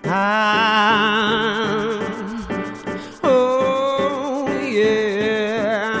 Ah, oh yeah.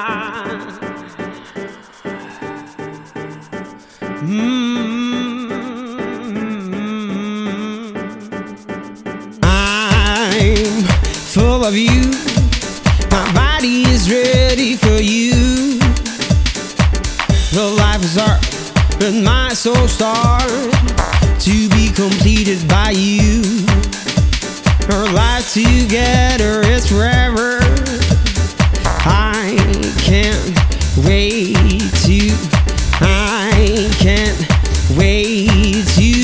I'm full of you. My body is ready for you. The life is art, but my soul start to be completed by you. Our life together is forever. I can't wait to. I can't wait to.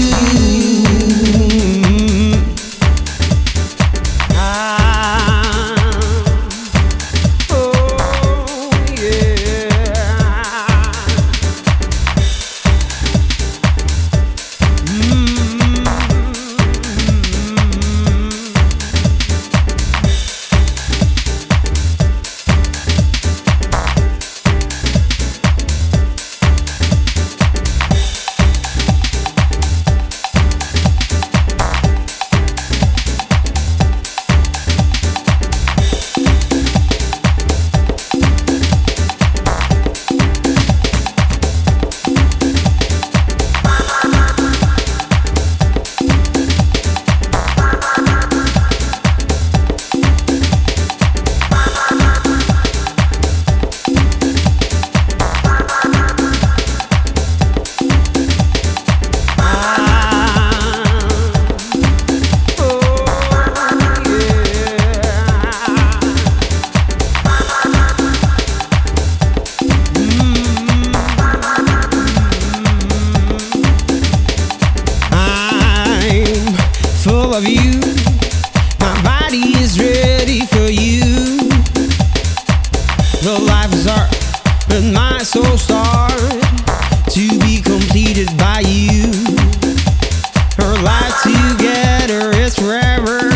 Of you, my body is ready for you. The life is art, but my soul start to be completed by you. Our life together is forever.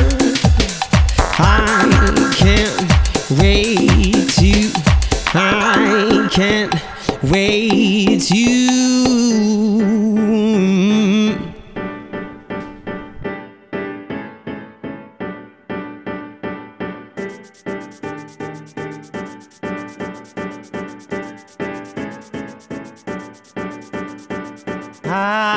I can't wait to. I can't wait to. Ah.